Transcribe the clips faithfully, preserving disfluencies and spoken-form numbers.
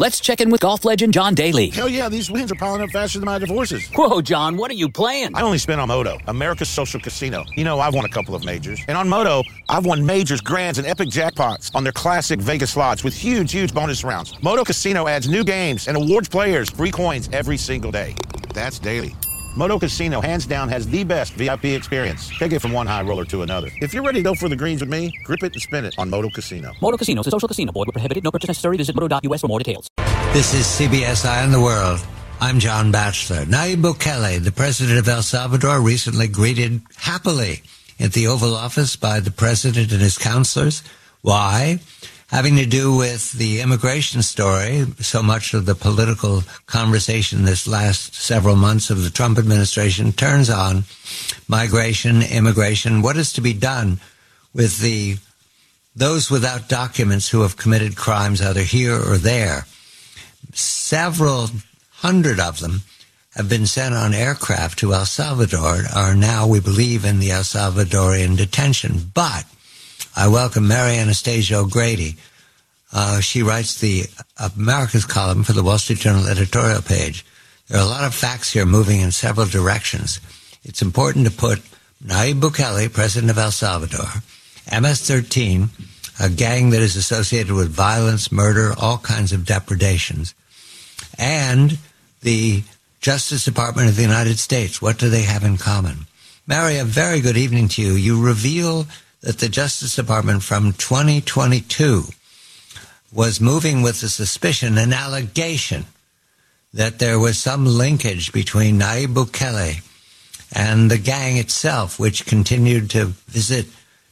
Let's check in with golf legend John Daly. Hell yeah, these wins are piling up faster than my divorces. Whoa, John, what are you playing? I only spin on Moto, America's social casino. You know, I've won a couple of majors. And on Moto, I've won majors, grands, and epic jackpots on their classic Vegas slots with huge, huge bonus rounds. Moto Casino adds new games and awards players free coins every single day. That's daily. Moto Casino, hands down, has the best V I P experience. Take it from one high roller to another. If you're ready to go for the greens with me, grip it and spin it on Moto Casino. Moto Casino is a social casino. Void where prohibited. No purchase necessary. Visit moto dot U S for more details. This is C B S Eye on the World. I'm John Batchelor. Nayib Bukele, the president of El Salvador, recently greeted happily at the Oval Office by the president and his counselors. Why? Having to do with the immigration story, so much of the political conversation this last several months of the Trump administration turns on migration, immigration, what is to be done with the those without documents who have committed crimes either here or there. Several hundred of them have been sent on aircraft to El Salvador, are now, we believe, in the El Salvadorian detention. But I welcome Mary Anastasia O'Grady. Uh, she writes the America's column for the Wall Street Journal editorial page. There are a lot of facts here moving in several directions. It's important to put Nayib Bukele, president of El Salvador, M S thirteen, a gang that is associated with violence, murder, all kinds of depredations, and the Justice Department of the United States. What do they have in common? Mary, a very good evening to you. You reveal that the Justice Department from twenty twenty-two was moving with a suspicion, an allegation, that there was some linkage between Nayib Bukele and the gang itself, which continued to visit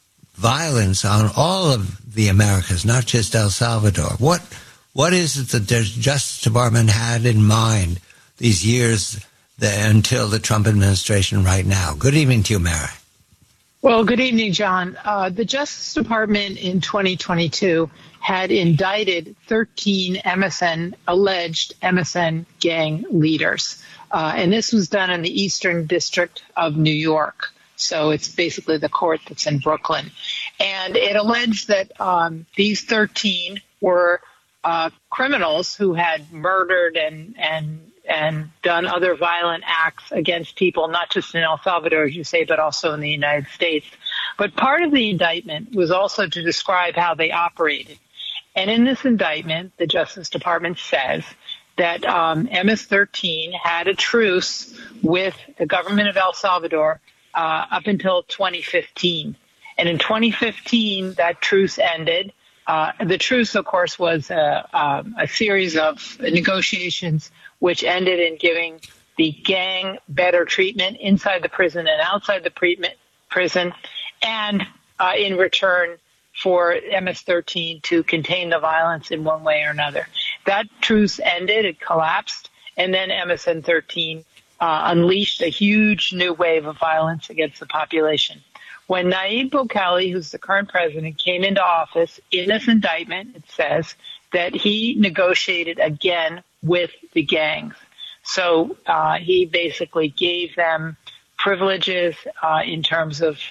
violence on all of the Americas, not just El Salvador. What What is it that the Justice Department had in mind these years that, until the Trump administration right now? Good evening to you, Mary. Well, good evening, John. Uh, the Justice Department in twenty twenty-two had indicted thirteen M S N, alleged M S N gang leaders. Uh, and this was done in the Eastern District of New York. So it's basically the court that's in Brooklyn. And it alleged that um, these thirteen were uh, criminals who had murdered and, and and done other violent acts against people, not just in El Salvador, as you say, but also in the United States. But part of the indictment was also to describe how they operated. And in this indictment, the Justice Department says that um, M S thirteen had a truce with the government of El Salvador uh, up until twenty fifteen. And in twenty fifteen, that truce ended. Uh, the truce, of course, was a, um, a series of negotiations which ended in giving the gang better treatment inside the prison and outside the pre- prison, and uh, in return for M S thirteen to contain the violence in one way or another. That truce ended, it collapsed, and then M S N thirteen uh, unleashed a huge new wave of violence against the population. When Nayib Bukele, who's the current president, came into office, in this indictment, it says that he negotiated again with the gangs. So uh, he basically gave them privileges uh, in terms of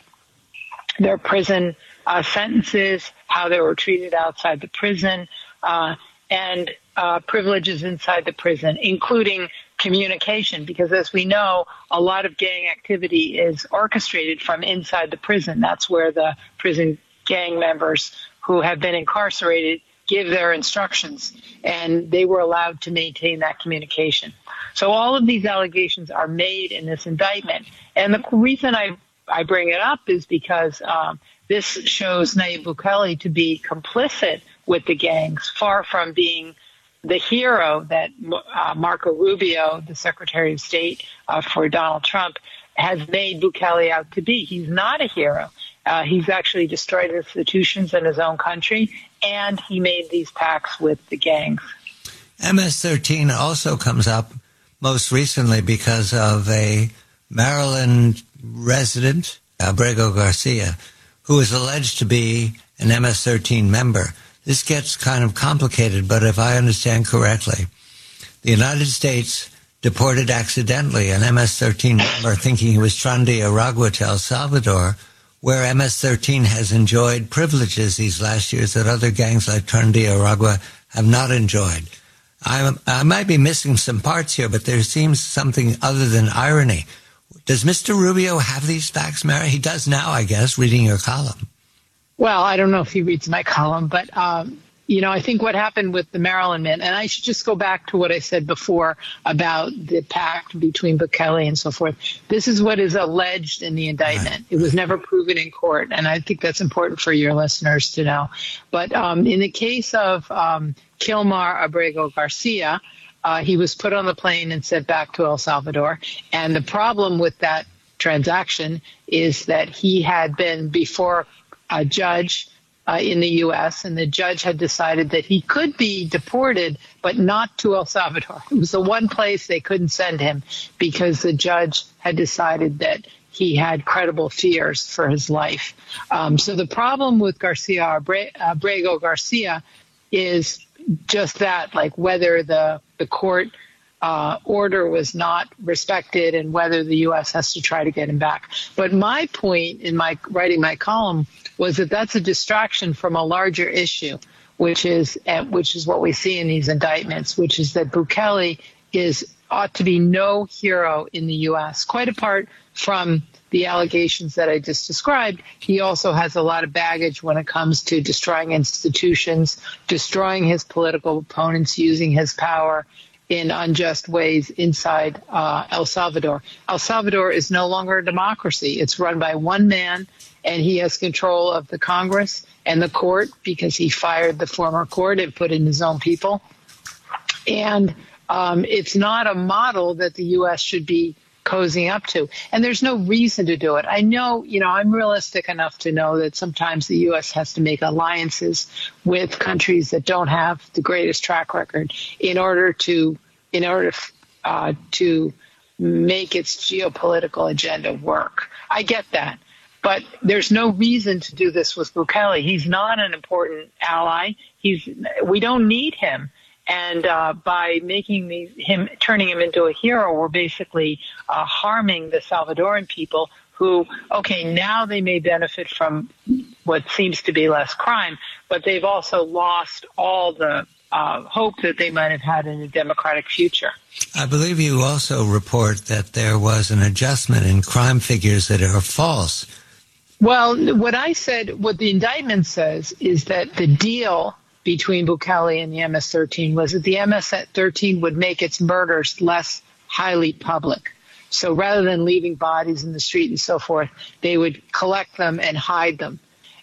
their prison uh, sentences, how they were treated outside the prison, uh, and uh, privileges inside the prison, including communication, because as we know, a lot of gang activity is orchestrated from inside the prison. That's where the prison gang members who have been incarcerated give their instructions, and they were allowed to maintain that communication. So all of these allegations are made in this indictment. And the reason I, I bring it up is because um, this shows Nayib Bukele to be complicit with the gangs, far from being the hero that uh, Marco Rubio, the Secretary of State uh, for Donald Trump, has made Bukele out to be. He's not a hero. Uh, he's actually destroyed institutions in his own country, and he made these pacts with the gangs. M S thirteen also comes up most recently because of a Maryland resident, Abrego Garcia, who is alleged to be an M S thirteen member. This gets kind of complicated, but if I understand correctly, the United States deported accidentally an M S thirteen member thinking he was trying to Aragua to El Salvador, where M S thirteen has enjoyed privileges these last years that other gangs like Tren de Aragua have not enjoyed. I, I might be missing some parts here, but there seems something other than irony. Does Mister Rubio have these facts, Mary? He does now, I guess, reading your column. Well, I don't know if he reads my column, but, um, you know, I think what happened with the Maryland man, and I should just go back to what I said before about the pact between Bukele and so forth. This is what is alleged in the indictment. Right. It was never proven in court, and I think that's important for your listeners to know. But um, in the case of um, Kilmar Abrego Garcia, uh, he was put on the plane and sent back to El Salvador. And the problem with that transaction is that he had been before a judge uh, in the U S, and the judge had decided that he could be deported, but not to El Salvador. It was the one place they couldn't send him because the judge had decided that he had credible fears for his life. Um, so the problem with Garcia Abrego Garcia is just that, like whether the, the court uh, order was not respected and whether the U S has to try to get him back. But my point in my writing my column was that that's a distraction from a larger issue, which is uh, which is what we see in these indictments, which is that Bukele is ought to be no hero in the U S. Quite apart from the allegations that I just described, he also has a lot of baggage when it comes to destroying institutions, destroying his political opponents, using his power in unjust ways inside uh, El Salvador. El Salvador is no longer a democracy. It's run by one man, and he has control of the Congress and the court because he fired the former court and put in his own people. And um, it's not a model that the U S should be cozying up to. And there's no reason to do it. I know, you know, I'm realistic enough to know that sometimes the U S has to make alliances with countries that don't have the greatest track record in order to, in order uh, to make its geopolitical agenda work. I get that. But there's no reason to do this with Bukele. He's not an important ally. He's, we don't need him. And uh, by making the, him, turning him into a hero, we're basically uh, harming the Salvadoran people who, okay, now they may benefit from what seems to be less crime, but they've also lost all the uh, hope that they might have had in a democratic future. I believe you also report that there was an adjustment in crime figures that are false. Well, what I said, what the indictment says is that the deal between Bukele and the M S thirteen was that the M S thirteen would make its murders less highly public. So rather than leaving bodies in the street and so forth, they would collect them and hide them.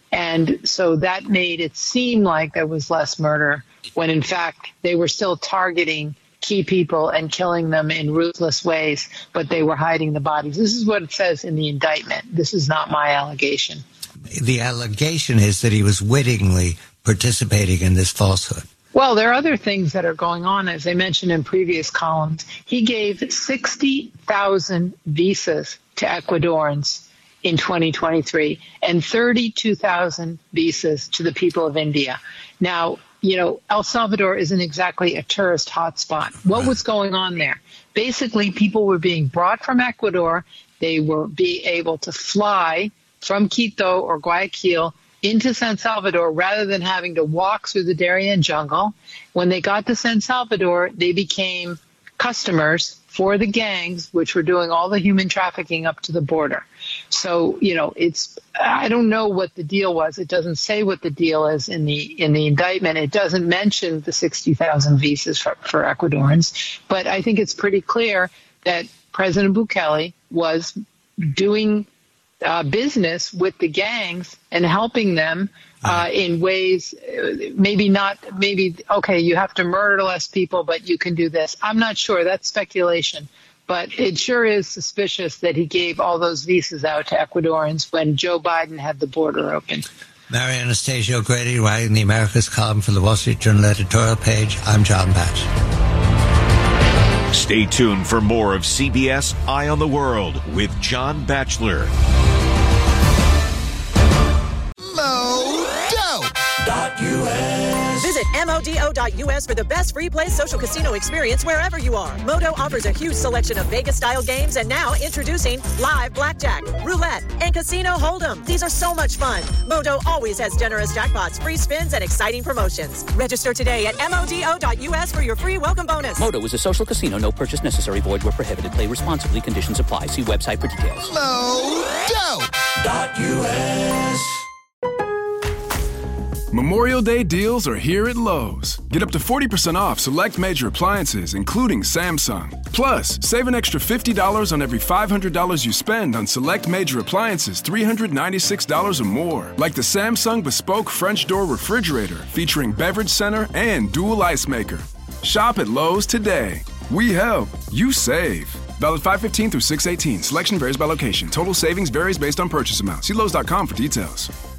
And so that made it seem like there was less murder when, in fact, they were still targeting key people and killing them in ruthless ways, but they were hiding the bodies. This is what it says in the indictment. This is not my allegation. The allegation is that he was wittingly participating in this falsehood. Well, there are other things that are going on, as I mentioned in previous columns. He gave sixty thousand visas to Ecuadorians in twenty twenty-three and thirty-two thousand visas to the people of India. Now, you know, El Salvador isn't exactly a tourist hotspot. What was going on there? Basically, people were being brought from Ecuador. They were being able to fly from Quito or Guayaquil into San Salvador rather than having to walk through the Darien jungle. When they got to San Salvador, they became customers for the gangs, which were doing all the human trafficking up to the border. So, you know, it's, I don't know what the deal was. It doesn't say what the deal is in the in the indictment. It doesn't mention the sixty thousand visas for, for Ecuadorians. But I think it's pretty clear that President Bukele was doing Uh, business with the gangs and helping them uh, in ways, uh, maybe not, maybe, okay, you have to murder less people, but you can do this. I'm not sure. That's speculation. But it sure is suspicious that he gave all those visas out to Ecuadorians when Joe Biden had the border open. Mary Anastasia O'Grady, writing the America's column for the Wall Street Journal editorial page. I'm John Batchelor. Stay tuned for more of C B S Eye on the World with John Batchelor. Mojo. U S Visit modo dot u s for the best free play social casino experience wherever you are. Modo offers a huge selection of Vegas-style games, and now introducing live blackjack, roulette, and casino hold'em. These are so much fun. Modo always has generous jackpots, free spins, and exciting promotions. Register today at modo dot u s for your free welcome bonus. Modo is a social casino. No purchase necessary. Void where prohibited. Play responsibly. Conditions apply. See website for details. Modo.us. Memorial Day deals are here at Lowe's. Get up to forty percent off select major appliances, including Samsung. Plus, save an extra fifty dollars on every five hundred dollars you spend on select major appliances three hundred ninety-six dollars or more, like the Samsung Bespoke French Door Refrigerator featuring beverage center and dual ice maker. Shop at Lowe's today. We help, you save. Valid five fifteen through six eighteen. Selection varies by location. Total savings varies based on purchase amount. See Lowe's dot com for details.